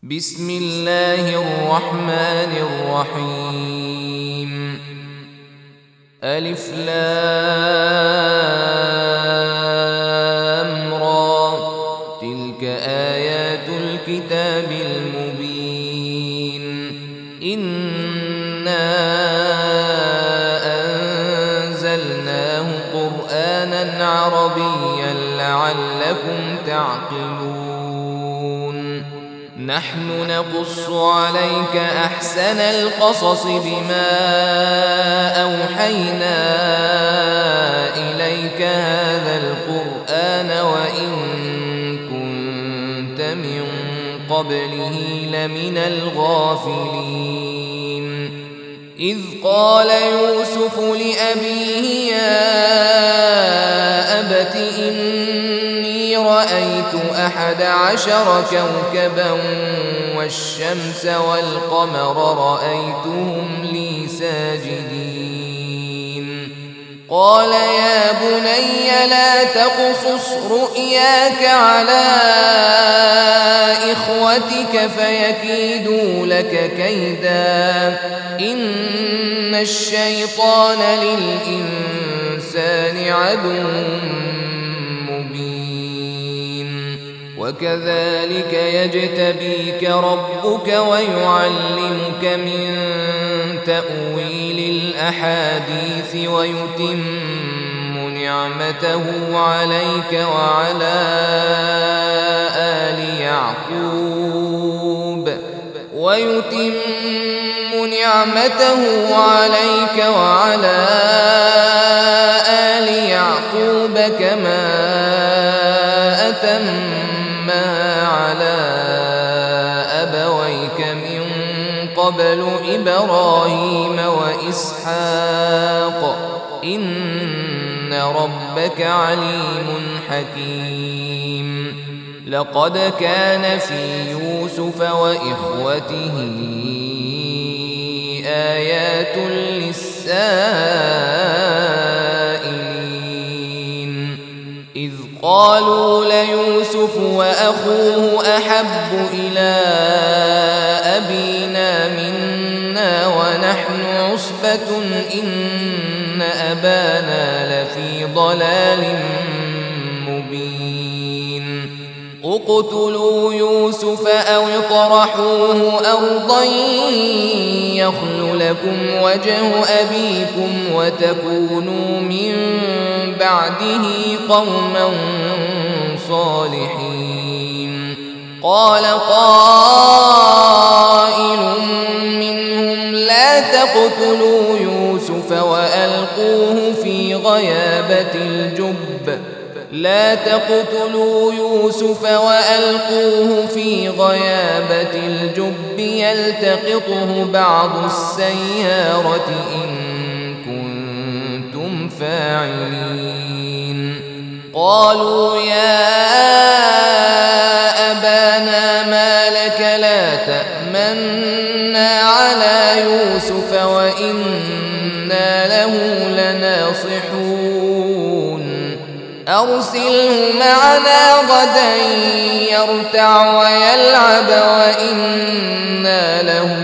بسم الله الرحمن الرحيم. ألف لام را، تلك آيات الكتاب المبين. إنا أنزلناه قرآنا عربيا لعلكم تعقلون. نحن نقص عليك أحسن القصص بما أوحينا إليك هذا القرآن وإن كنت من قبله لمن الغافلين. إذ قال يوسف لأبيه يا أبت إني رأيت 11 كوكبا والشمس والقمر رأيتهم لي ساجدين. قال يا بني لا تقصص رؤياك على إخوتك فيكيدوا لك كيدا، إن الشيطان للإنسان عدو مبين. وكذلك يجتبيك ربك ويعلمك من تأويل الأحاديث ويتم نعمته عليك وعلى آل يعقوب كما أتمها على أبويك من قبل إبراهيم وإسحاق إن ربك عليم حكيم. لقد كان في يوسف وإخوته آيات للسائلين. إذ قالوا ليوسف وأخوه أحب إلى أبينا منا ونحن عصبة إن أبانا لفي ضلال مبين. اقتلوا يوسف أو اطرحوه أرضا يخل لكم وجه أبيكم وتكونوا من بعده قوما صالحين. قال قائل منهم لا تقتلوا يوسف وألقوه في غيابة الجب يلتقطه بعض السيارة إن كنتم فاعلين. قالوا يا أبانا ما لك لا تأمنا على يوسف وإنا له لناصحون. أرسله معنا غدا يرتع ويلعب وإنا له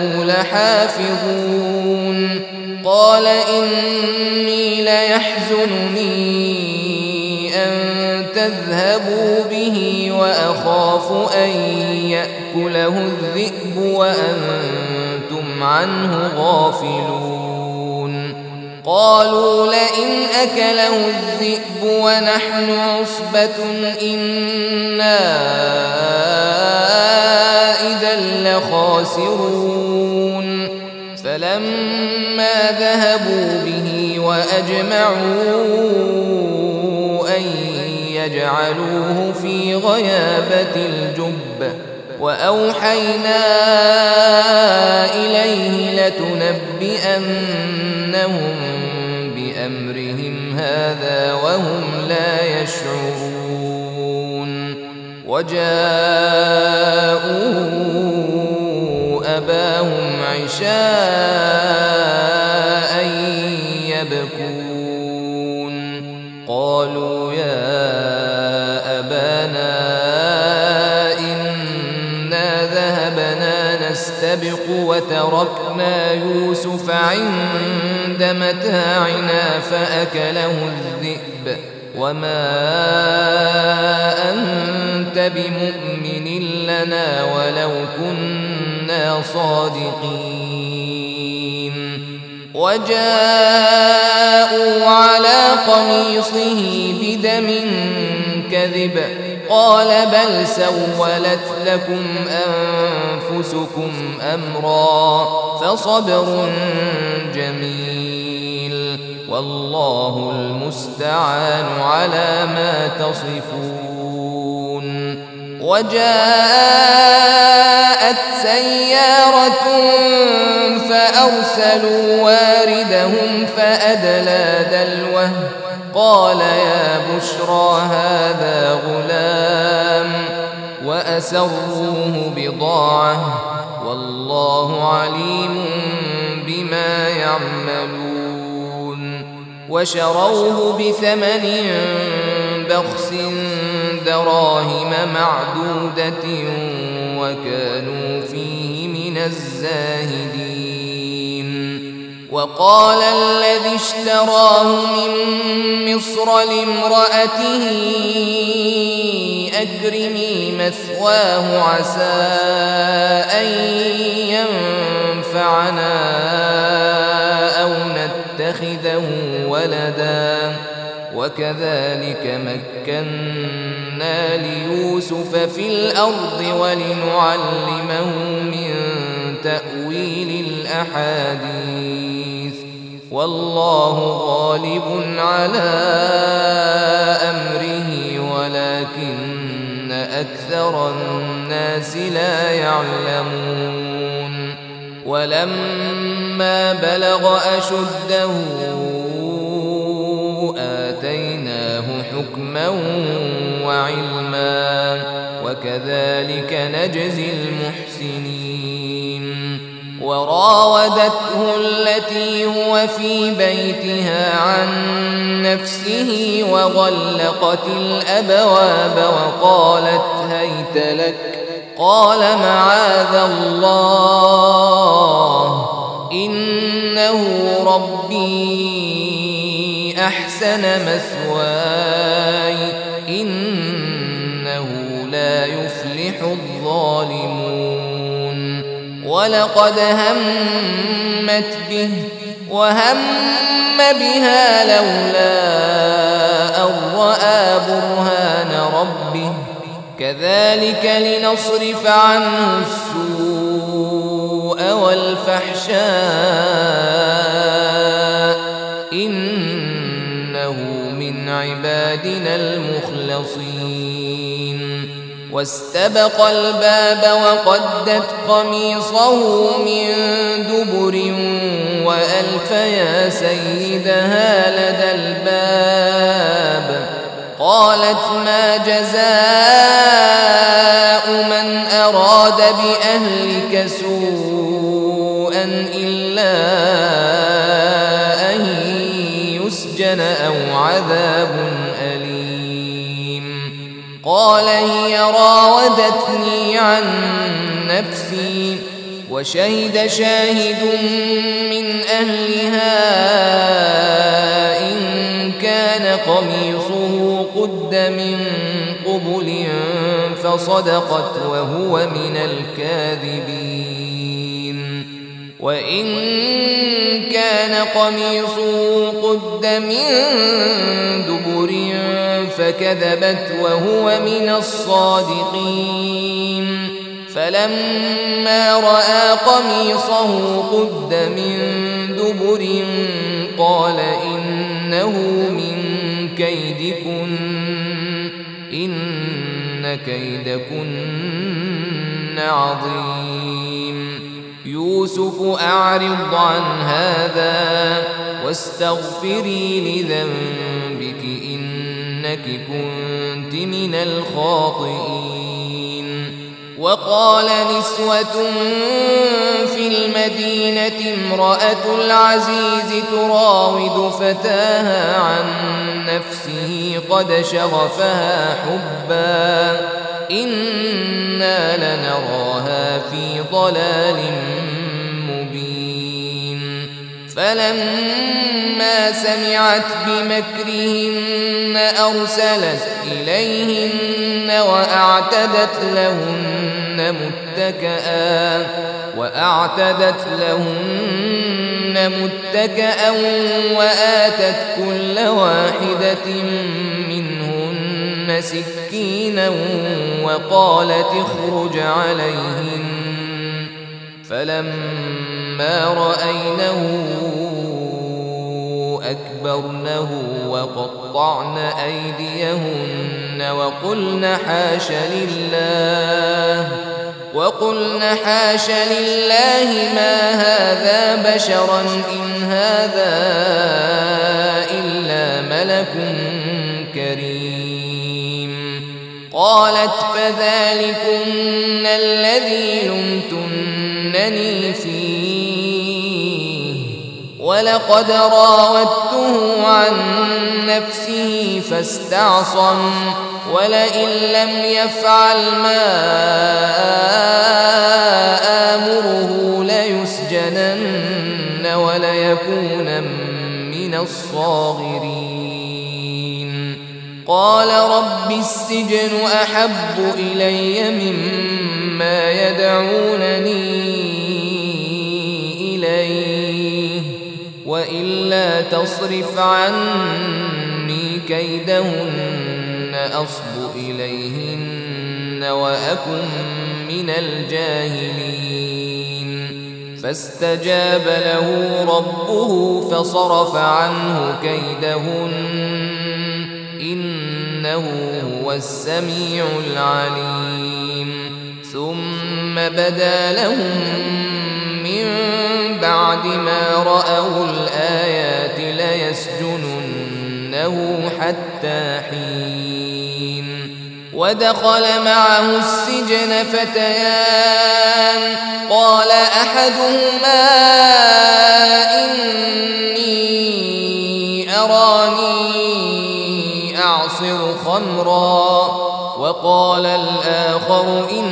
لحافظون. قال إني ليحزنني أن تذهبوا به وأخاف أن يأكله الذئب وأنتم عنه غافلون. قالوا لئن أكله الذئب ونحن عصبة إنا إذا لخاسرون. فلما ذهبوا به وأجمعوا أن يجعلوه في غيابة الجب وأوحينا إليه لتنبئنهم بأمرهم هذا وهم لا يشعرون. وجاءوا أباهم عشاء يبكون. قالوا يا أبانا إنا ذهبنا نستبق وتركنا يوسف عند متاعنا فأكله الذئب وما أنت بمؤمن لنا ولو كنا صادقين. وجاءوا على قميصه بدم كذب قال بل سولت لكم أنفسكم أمرا فصبر جميل والله المستعان على ما تصفون. وجاءت سيارة فأرسلوا واردهم فأدلى دلوه قال يا بشرى هذا غلام وأسروه بضاعة والله عليم بما يعملون. وشروه بثمن بخس دراهم معدودة وكانوا فيه من الزاهدين. وقال الذي اشتراه من مصر لامرأته أكرمي مثواه عسى أن ينفعنا أو نتخذه ولدا وكذلك مكنا ليوسف في الأرض ولنعلمه من تأويل الأحاديث والله غالب على أمره ولكن أكثر الناس لا يعلمون. ولما بلغ أشده آتيناه حكما وعلما وكذلك نجزي المحسنين. وراودته التي هو في بيتها عن نفسه وغلقت الأبواب وقالت هيت لك قال معاذ الله إنه ربي أحسن مثواي إنه لا يفلح الظالمون. ولقد همت به وهم بها لولا أن رأى برهان ربه كذلك لنصرف عنه السوء والفحشاء إنه من عبادنا المخلصين. واستبق الباب وقدت قميصه من دبر وألف يا سيدها لدى الباب قالت ما جزاء من أراد بأهلك سوءا إلا أن يسجن أو عذاب أليم. قال هي راودتني عن نفسي وشهد شاهد من أهلها إن كان قميصه قد من قبل فصدقت وهو من الكاذبين وإن كان قميصه قد من دبر فكذبت وهو من الصادقين. فلما رأى قميصه قد من دبر قال إنه من كيدكن إن كيدكن عظيم. يوسف أعرض عن هذا واستغفري لذنبك إنك كنت من الخاطئين. وقال نسوة في المدينة امرأة العزيز تراود فتاها عن نفسه قد شغفها حبا إنا لنراها لفي ضلال مبين. فلما سمعت بمكرهن أرسلت إليهن وأعتدت لهن متكئا وآتت كل واحدة منهن سكينا وقالت اخرج عليهن. فلما رأينه أكبرنه وقطعن أيديهن وقلن حاش لله ما هذا بشرا إن هذا إلا ملك كريم. قالت فذلكن الذي لمتنني فيه ولقد راودته عن نفسه فاستعصم ولئن لم يفعل ما آمره ليسجنن وليكون من الصاغرين. قال رب السجن أحب إلي مما يدعونني إليه وإلا تصرف عني كيدهن أصب إليهن وأكن من الجاهلين. فاستجاب له ربه فصرف عنه كيدهن إنه هو السميع العليم. ثم بدا لهم من بعد ما رأوا الآيات ليسجننه حتى حين. ودخل معه السجن فتيان قال أحدهما إني أراني أعصر خمرا وقال الآخر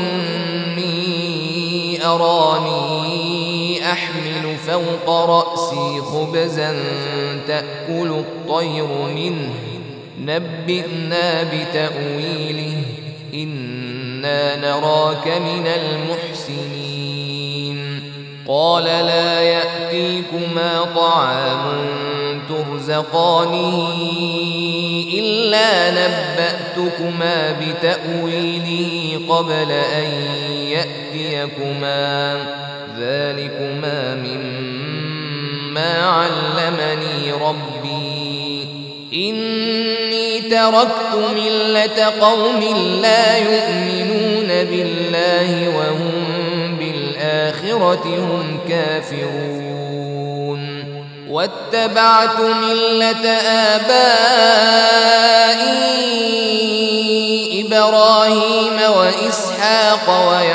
إني أراني أحمل فوق رأسي خبزا تأكل الطير منه نبئنا بتأويله إنا نراك من المحسنين. قال لا يأتيكما طعام ترزقانه إلا نبأتكما بتأويله قبل أن يأتيكما ذلكما مما علمني ربي إني تركت ملة قوم لا يؤمنون بالله وهم بالآخرة هم كافرون واتبعت ملة آبائي إبراهيم وإسحاق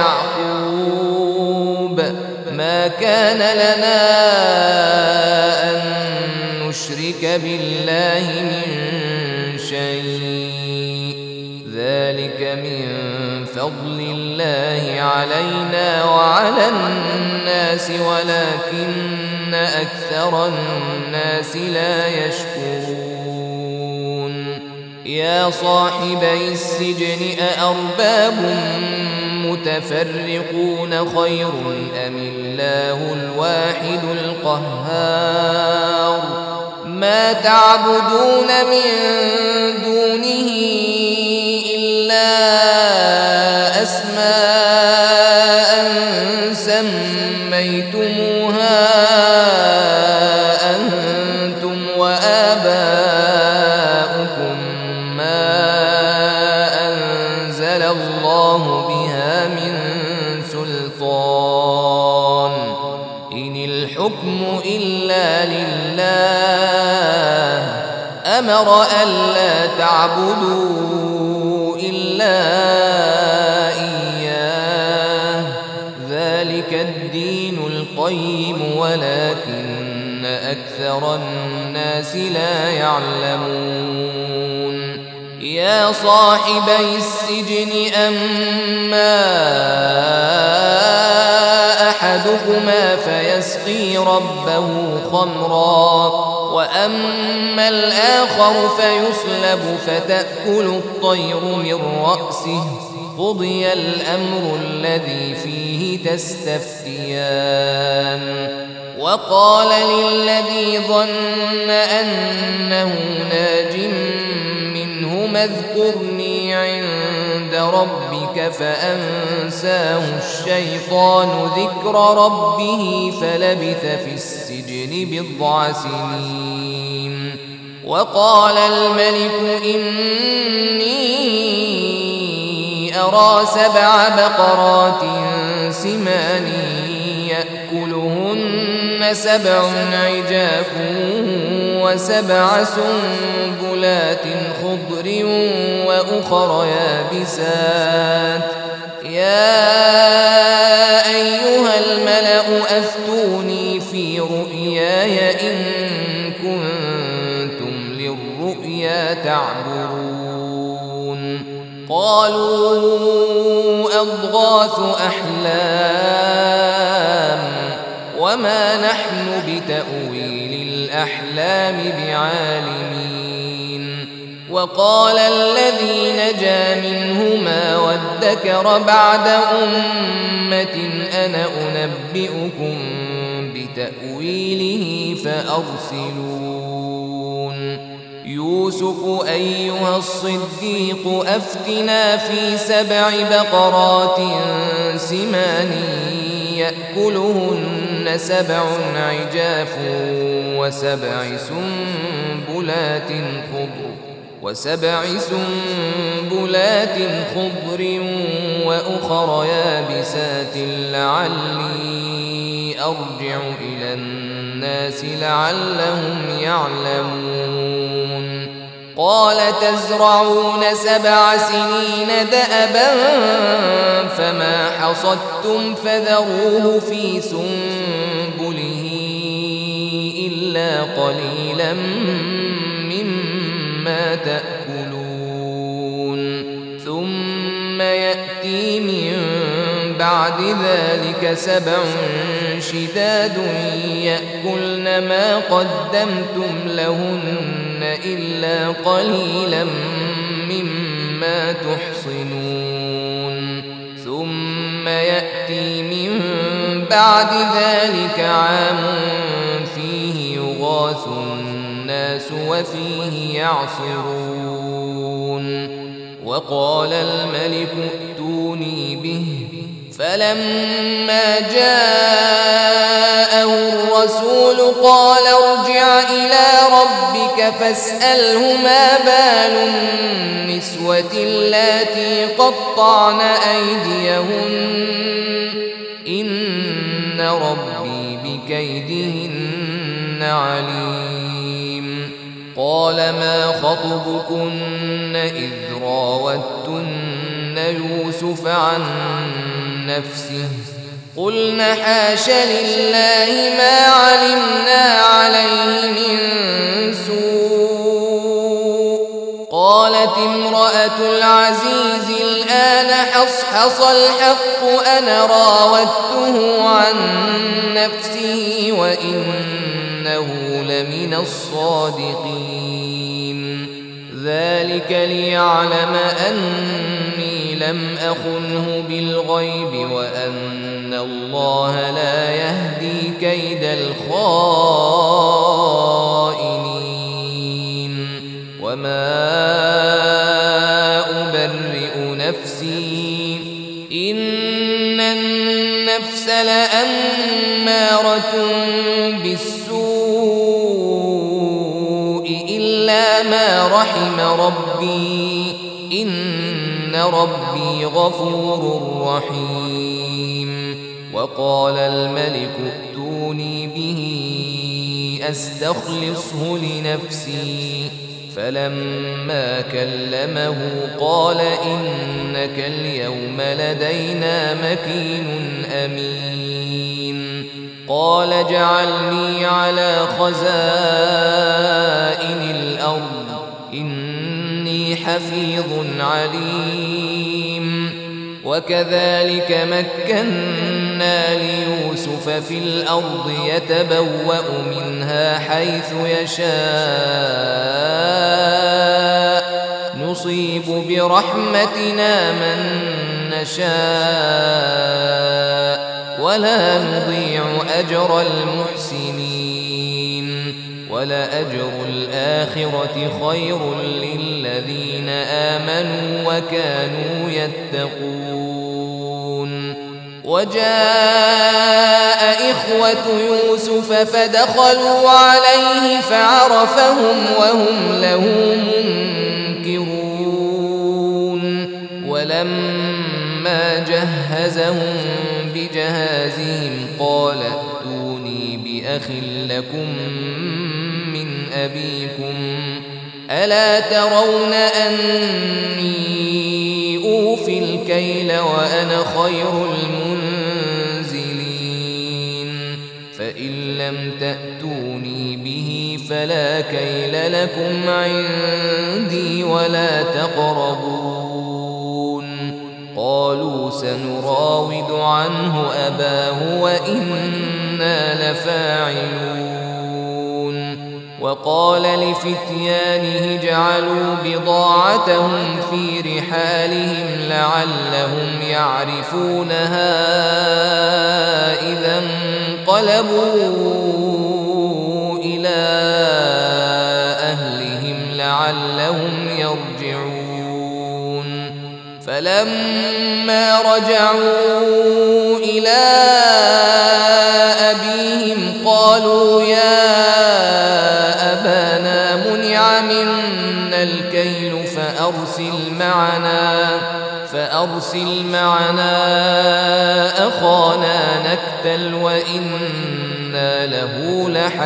ويعقوب ما كان لنا أن نشرك بالله من شيء ذلك من فضل الله علينا وعلى الناس ولكن أكثر الناس لا يشكرون. يا صاحبي السجن أأرباب متفرقون خير أم الله الواحد القهار ما تعبدون من دونه إلا أسماء سميتموها أنتم وآباؤكم ما أنزل الله بها من سلطان إن الحكم إلا لله أمر ألا تعبدوا إلا إياه ذلك الدين القيم ولكن أكثر الناس لا يعلمون. يا صاحبي السجن أما فيسقي ربه خمرا وأما الآخر فيصلب فتأكل الطير من رأسه قضي الأمر الذي فيه تستفتيان وقال للذي ظن أنه ناج منهما اذكرني عند ربك فأنساه الشيطان ذكر ربه فلبث في السجن بضع سنين وقال الملك إني أرى 7 بقرات سمان يأكلهن 7 عجاف و7 سنبلات خضر وأخر يابسات يا أيها الملأ أفتوني في رؤياي إن كنتم للرؤيا تعبرون قالوا أضغاث أحلام وما نحن بتأويل الأحلام بعالمين وقال الذي نجا منهما وادكر بعد أمة أنا أنبئكم بتأويله فأرسلون يوسف أيها الصديق أفتنا في 7 بقرات سمان يأكلهن 7 عجاف و7 سنبلات خضر وأخر يابسات لعلي أرجع إلى الناس لعلهم يعلمون قال تزرعون 7 سنين دأبا فما حصدتم فذروه في سنبله إلا قليلا مما تأكلون ثم يأتي من بعد ذلك 7 شداد يأكلن ما قدمتم لهن إلا قليلا مما تحصنون ثم يأتي من بعد ذلك عام فيه يغاث الناس وفيه يعصرون وقال الملك ائتوني به فلما جاءه الرسول قال ارجع إلى ربك فاسأله ما بال النسوة اللاتي قطعن أيديهن إن ربي بكيدهن عليم قال ما خطبكن إذ راوتن يوسف عن نفسه قلنا حاش لله ما علمنا عليه من سوء قالت امرأة العزيز الآن حصحص الحق أنا راودته عن نفسه وإنه لمن الصادقين ذلك ليعلم أني لم أخنه بالغيب وأن الله لا يهدي كيد الخائنين وما أبرئ نفسي إن النفس لأمارة بالسوء إلا ما رحم ربي إن ربي غفور رحيم وقال الملك ائتوني به أستخلصه لنفسي فلما كلمه قال إنك اليوم لدينا مكين أمين قال اجعلني على خزائن الأرض إني حفيظ عليم وكذلك مكنا ليوسف في الأرض يتبوأ منها حيث يشاء نصيب برحمتنا من نشاء ولا نضيع أجر المحسنين ولأجر الآخرة خير للذين آمنوا وكانوا يتقون وجاء إخوة يوسف فدخلوا عليه فعرفهم وهم له منكرون ولما جهزهم بجهازهم قال ائتوني بأخ لكم من أبيكم ألا ترون أني أوفي الكيل وأنا خير المنزلين فإن لم تأتوني به فلا كيل لكم عندي ولا تقربون قالوا سنراود عنه أباه وإنا لفاعلون وقال لفتيانه اجعلوا بضاعتهم في رحالهم لعلهم يعرفونها إذا انقلبوا إلى أهلهم لعلهم يرجعون فلما رجعوا إلى أبيهم قالوا يا أبانا منع منا الكيل فأرسل معنا أخانا نكتل وإنا له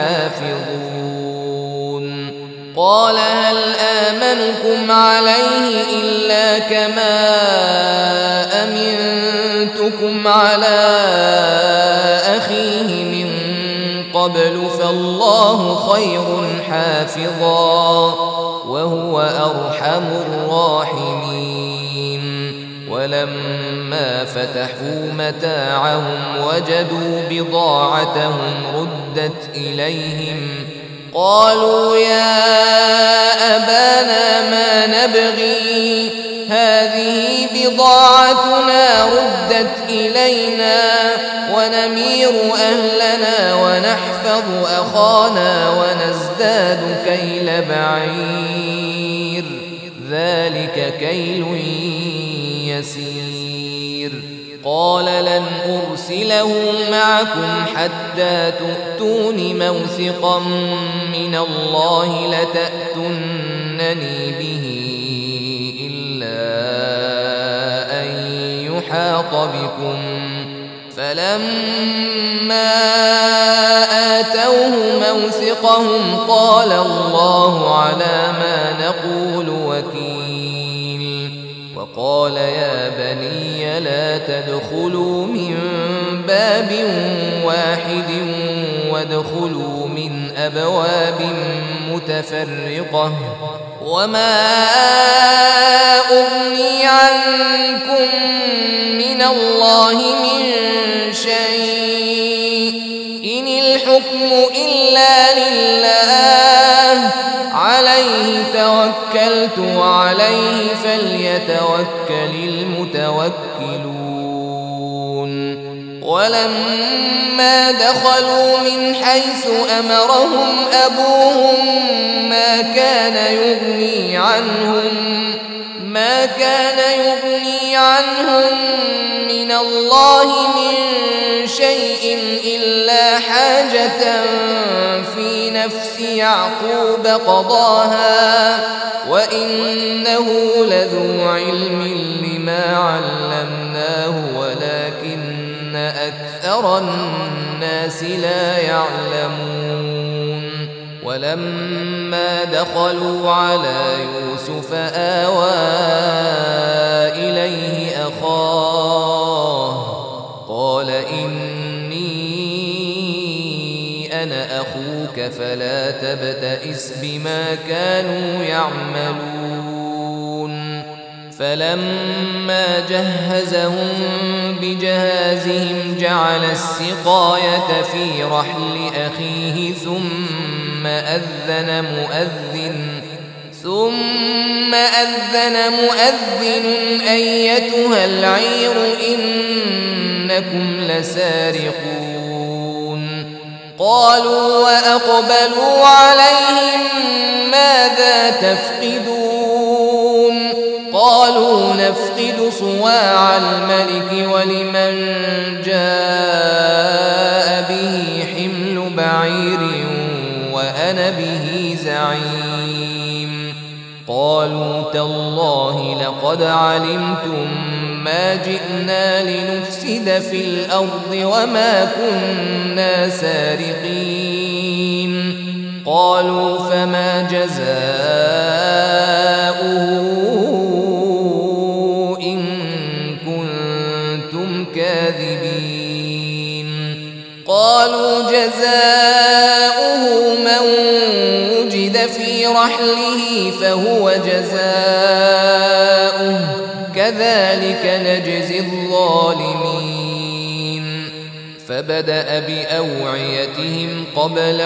لحافظون قال هل آمنكم عليه إلا كما أمنتكم على أخيه من قبل فالله خير حافظا وهو أرحم الراحمين ولما فتحوا متاعهم وجدوا بضاعتهم ردت إليهم قالوا يا أبانا ما نبغي هذه بضاعتنا ردت إلينا ونمير أهلنا ونحفظ أخانا ونزداد كيل بعير ذلك كيل يسير قال لن أرسله معكم حتى تؤتون موثقا من الله لتأتونني به إلا أن يحاط بكم فلما آتوه موثقهم قال الله على ما نقول وكيل وقال يا بني لا تدخلوا من باب واحد وادخلوا من أبواب متفرقة وما أغني عنكم من الله من شيء إن الحكم إلا لله عليه توكلت وعليه فليتوكل المتوكلون ولما دخلوا من حيث أمرهم أبوهم ما كان يغني عنهم من الله من شيء إلا حاجة في نفس يعقوب قضاها وإنه لذو علم لما علمناه ولكن أكثر الناس لا يعلمون ولما دخلوا على يوسف آوى إليه أخاه قال إني أنا أخوك فلا تبتئس بما كانوا يعملون فلما جهزهم بجهازهم جعل السقاية في رحل أخيه ثم أذن مؤذن أيتها العير إنكم لسارقون قالوا وأقبلوا عليهم ماذا تفقدون قالوا نفقد صواع الملك ولمن جاء به حمل بعير وأنا به زعيم قالوا تالله لقد علمتم ما جئنا لنفسد في الأرض وما كنا سارقين قالوا فما جزاؤه إن كنتم كاذبين قالوا جزاؤه من وجد في رحله فهو جزاؤه كذلك نجزي الظالمين فبدأ بأوعيتهم قبل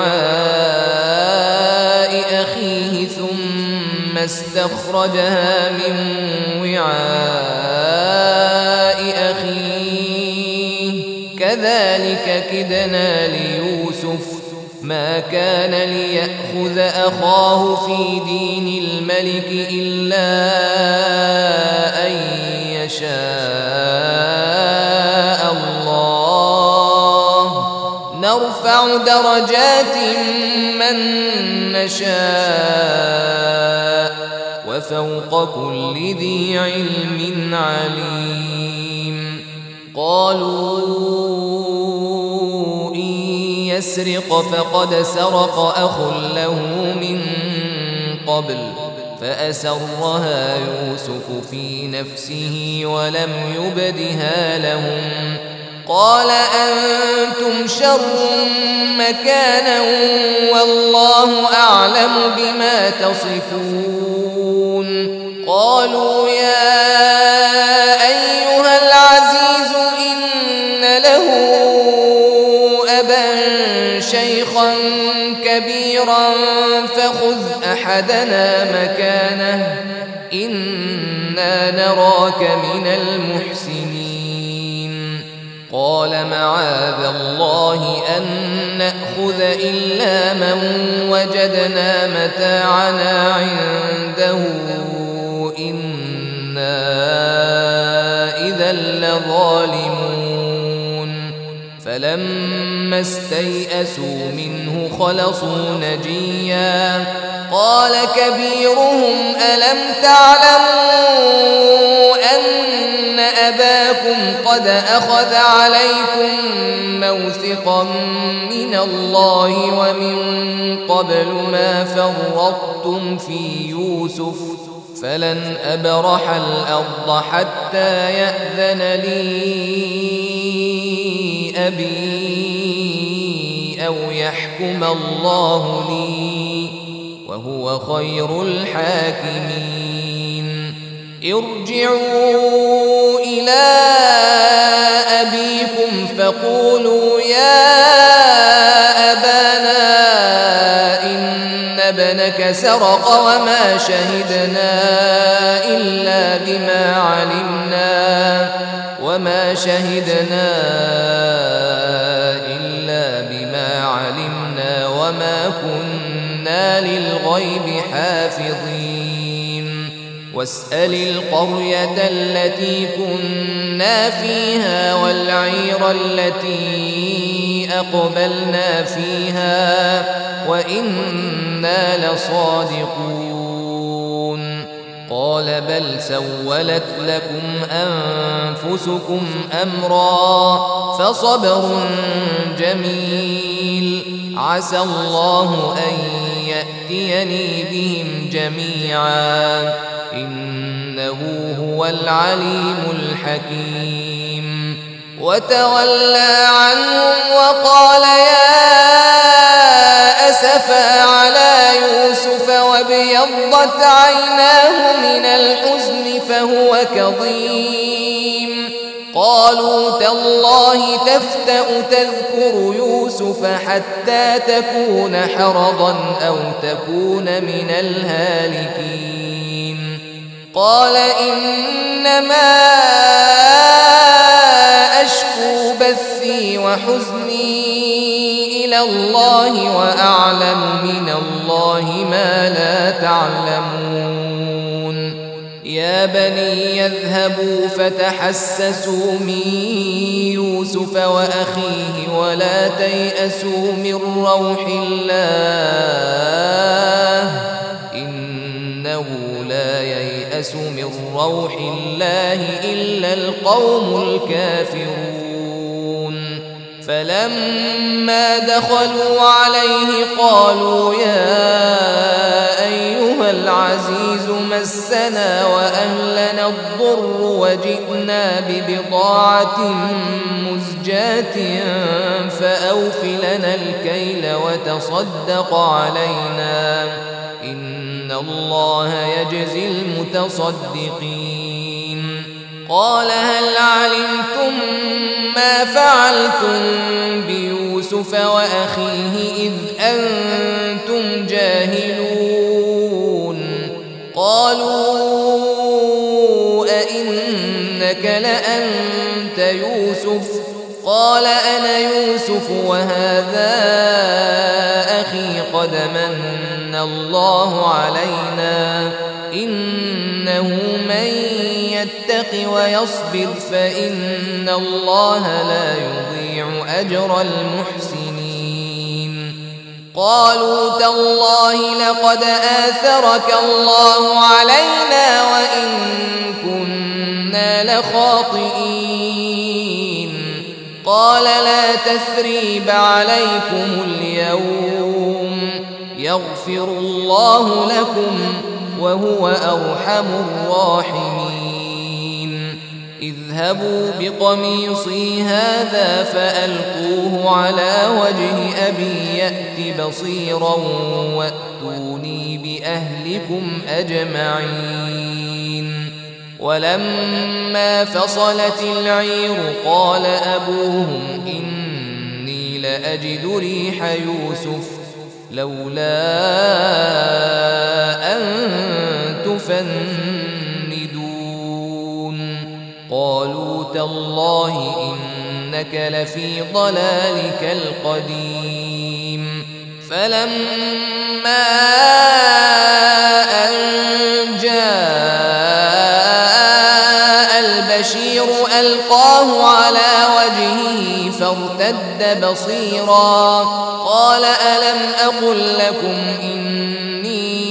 وعاء أخيه ثم استخرجها من وعاء أخيه كذلك كدنا ليوسف ما كان ليأخذ أخاه في دين الملك إلا أن يشاء الله نرفع درجات من نشاء وفوق كل ذي علم عليم قالوا يسرق فقد سرق أخ له من قبل فأسرها يوسف في نفسه ولم يبدها لهم قال أنتم شر مكانا والله أعلم بما تصفون قالوا يا أيها العزيز إن له أبا شيخا كبيرا فخذ أحدنا مكانه إنا نراك من المحسنين قال معاذ الله أن نأخذ إلا من وجدنا متاعنا عنده إنا إذا لظالمون فلما استيئسوا منه خلصوا نجيا قال كبيرهم ألم تعلموا أن أباكم قد أخذ عليكم موثقا من الله ومن قبل ما فرطتم في يوسف فلن أبرح الأرض حتى يأذن لي أبي أو يحكم الله لي وهو خير الحاكمين ارجعوا إلى أبيكم فقولوا يا أبانا إن ابنك سرق وما شهدنا إلا بما علمنا وما كنا للغيب حافظين واسأل القرية التي كنا فيها والعير التي أقبلنا فيها وإنا لصادقون قال بل سولت لكم أنفسكم أمرا فصبر جميل عسى الله أن يأتيني بهم جميعا إنه هو العليم الحكيم وتولى عنهم وقال يا أسفا على يوسف وابيضت عيناه من الحزن فهو كظيم قالوا تالله تفتأ تذكر يوسف حتى تكون حرضا أو تكون من الهالكين قال إنما أشكو بثي وحزني إلى الله وأعلم من الله ما لا تعلمون يا بني يذهبوا فتحسسوا من يوسف وأخيه ولا تيأسوا من روح الله إنه لا ييأس من روح الله إلا القوم الكافرون فلما دخلوا عليه قالوا يا أيها العزيز مسنا وأهلنا الضر وجئنا ببضاعة مزجاة فأوف لنا الكيل وتصدق علينا إن الله يجزي المتصدقين قال هل علمتم ما فعلتم بيوسف وأخيه إذ أنتم جاهلون قالوا أئنك لأنت يوسف قال أنا يوسف وهذا أخي قد من الله علينا إنه من يتق ويصبر فإن الله لا يضيع أجر المحسنين قالوا تالله لقد آثرك الله علينا وإن كنا لخاطئين قال لا تثريب عليكم اليوم يغفر الله لكم وهو أرحم الراحمين اذهبوا بقميصي هذا فألقوه على وجه أبي يأت بصيرا وأتوني بأهلكم أجمعين ولما فصلت العير قال أبوهم إني لأجد ريح يوسف لولا أن تفندون قالوا تالله إنك لفي ضلالك القديم فلما أن جاء البشير ألقاه على وجهه فارتد بصيرا قال ألم أقل لكم إني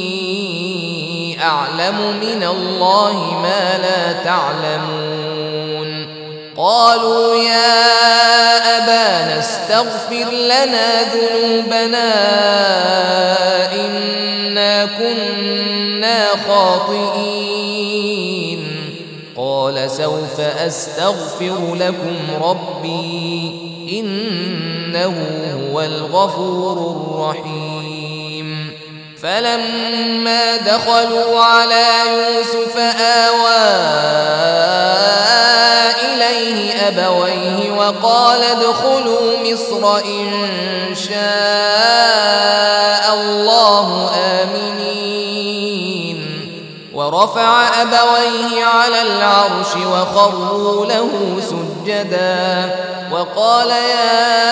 أعلم من الله ما لا تعلمون قالوا يا أبانا استغفر لنا ذنوبنا إنا كنا خاطئين قال سوف أستغفر لكم ربي إنه هو الغفور الرحيم فلما دخلوا على يوسف آوى إليه أبويه وقال ادخلوا مصر إن شاء الله آمنين ورفع أبويه على العرش وخروا له سجدا وقال يا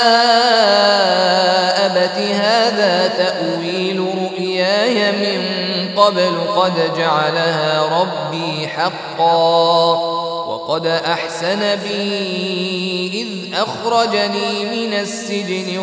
أبت هذا تأويل رؤياي من قبل قد جعلها ربي حقا وقد أحسن بي إذ أخرجني من السجن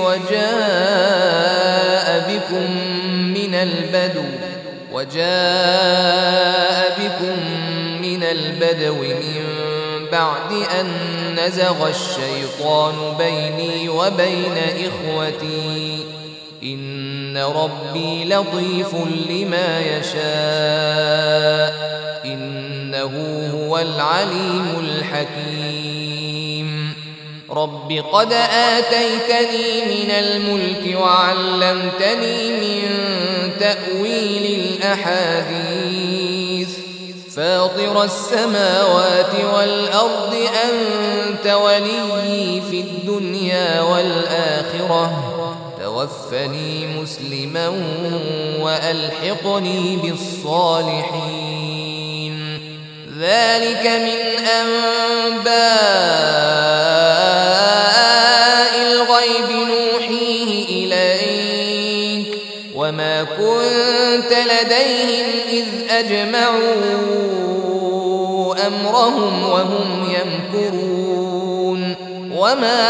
وجاء بكم من البدو من بعد أن نزغ الشيطان بيني وبين إخوتي إن ربي لطيف لما يشاء إنه هو العليم الحكيم رب قد آتيتني من الملك وعلمتني من تأويل الأحاديث فاطر السماوات والأرض أنت وليي في الدنيا والآخرة توفني مسلما وألحقني بالصالحين ذلك من أنباء الغيب نوحيه إليك وما كنت لديهم إذ أجمعوا أمرهم وهم يمكرون وما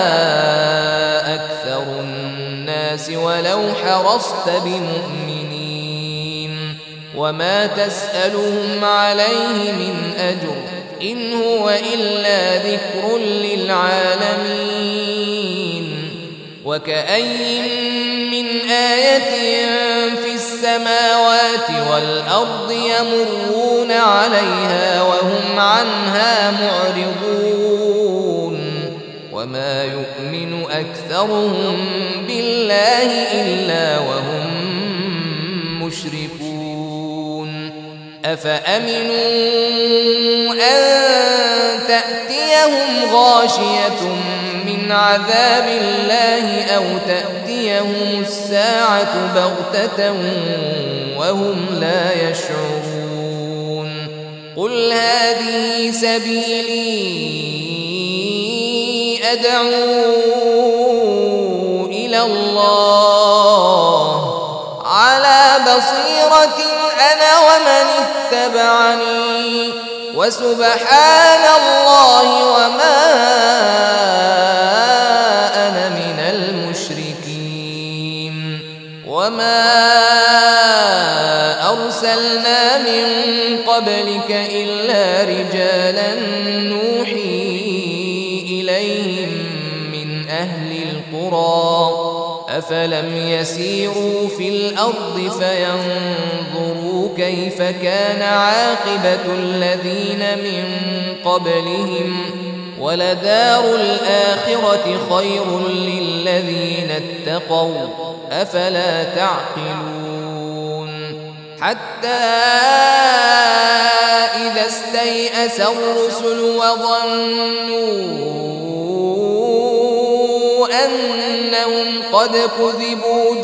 أكثر الناس ولو حرصت بمؤمنين وما تسألهم عليه من أجر إن هو إلا ذكر للعالمين وكأي من آية في السماوات والأرض يمرون عليها وهم عنها معرضون وما يؤمن أكثرهم بالله إلا وهم مشركون أفأمنوا أن تأتيهم غاشية من عذاب الله أو تأتيهم الساعة بغتة وهم لا يشعرون قل هذه سبيلي أدعو إلى الله على بصيرة أنا ومن اتبعني وسبحان الله وما أنا من المشركين وما أرسلنا من قبلك إلا رجالا نوحي إليهم من أهل القرى أفلم يسيروا في الأرض فينظروا كيف كان عاقبة الذين من قبلهم ولدار الآخرة خير للذين اتقوا أفلا تعقلون حتى إذا استيأس الرسل وظنوا أنهم قد كذبوا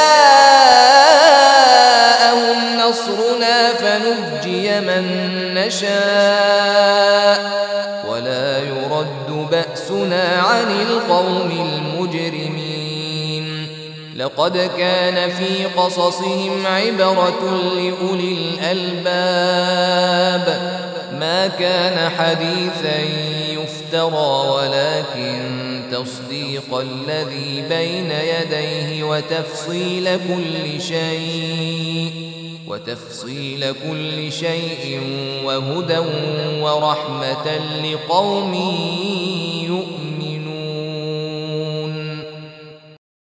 جاءهم نصرنا فنجي من نشاء ولا يرد بأسنا عن القوم المجرمين لقد كان في قصصهم عبرة لأولي الألباب ما كان حديثا يفترى ولكن تصديق الذي بين يديه وتفصيل كل شيء وهدى ورحمة لقوم